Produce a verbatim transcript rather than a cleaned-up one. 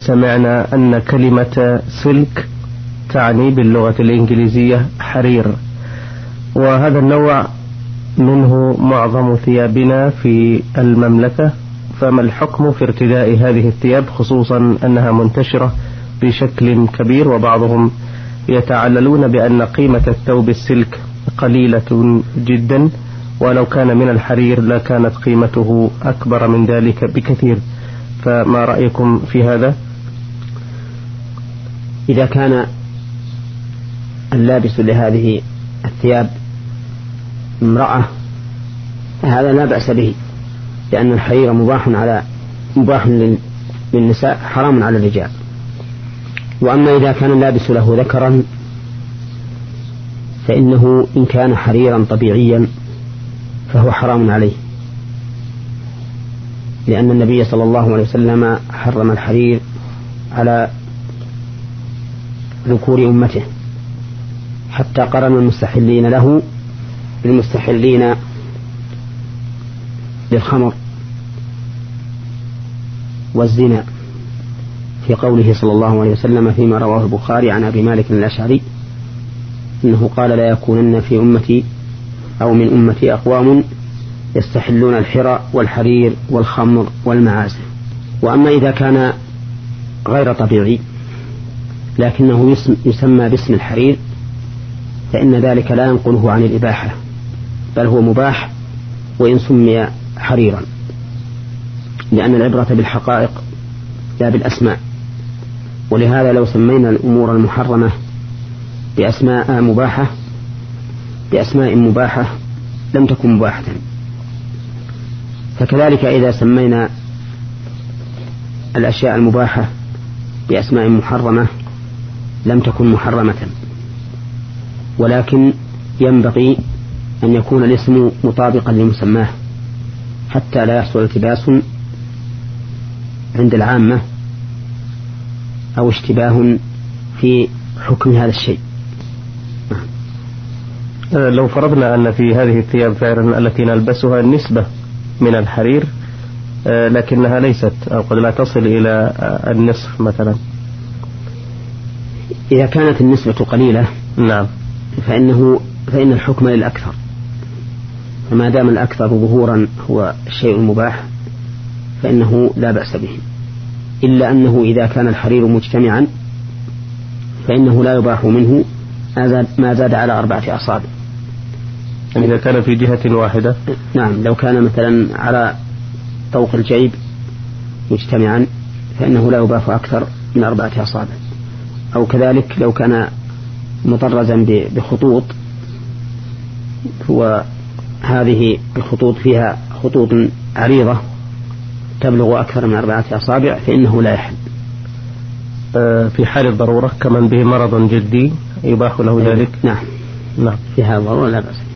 سمعنا أن كلمة سلك تعني باللغة الإنجليزية حرير، وهذا النوع منه معظم ثيابنا في المملكة، فما الحكم في ارتداء هذه الثياب، خصوصا أنها منتشرة بشكل كبير، وبعضهم يتعللون بأن قيمة الثوب السلك قليلة جدا، ولو كان من الحرير لكانت قيمته أكبر من ذلك بكثير، فما رأيكم في هذا؟ إذا كان اللابس لهذه الثياب امرأة هذا لا بأس به، لأن الحرير مباح على مباح للنساء حرام على الرجال. وأما إذا كان اللابس له ذكرا فإنه إن كان حريرا طبيعيا فهو حرام عليه، لأن النبي صلى الله عليه وسلم حرم الحرير على ذكور أمته، حتى قرن المستحلين له المستحلين للخمر والزنا في قوله صلى الله عليه وسلم فيما رواه البخاري عن أبي مالك الأشعري إنه قال: لا يكونن في أمتي أو من أمتي أقوام يستحلون الحرى والحرير والخمر والمعازف. وأما إذا كان غير طبيعي لكنه يسمى باسم الحرير فإن ذلك لا ينقله عن الإباحة، بل هو مباح وإن سمي حريرا، لأن العبرة بالحقائق لا بالأسماء. ولهذا لو سمينا الأمور المحرمة بأسماء مباحة بأسماء مباحة لم تكن مباحة، فكذلك إذا سمينا الأشياء المباحة بأسماء محرمة لم تكن محرمة. ولكن ينبغي أن يكون الاسم مطابقا لمسماه حتى لا يحصل التباس عند العامة أو اشتباه في حكم هذا الشيء. لو فرضنا أن في هذه الثياب فعلا التي نلبسها نسبة من الحرير لكنها ليست أو قد لا تصل إلى النصف مثلا، إذا كانت النسبة قليلة نعم فإنه فإن الحكم للأكثر، فما دام الأكثر ظهورا هو الشيء المباح فإنه لا بأس به، إلا أنه إذا كان الحرير مجتمعا فإنه لا يباح منه ما زاد على أربعة أصابع. إذا كان في جهة واحدة، نعم، لو كان مثلا على طوق الجيب مجتمعا فإنه لا يباح أكثر من أربعة أصابع. أو كذلك لو كان مطرزا بخطوط وهذه الخطوط فيها خطوط عريضة تبلغ أكثر من أربعة أصابع فإنه لا يحل. في حال الضرورة كمن به مرض جدي يباح له ذلك. نعم نعم في هذا الضرورة لا بأس.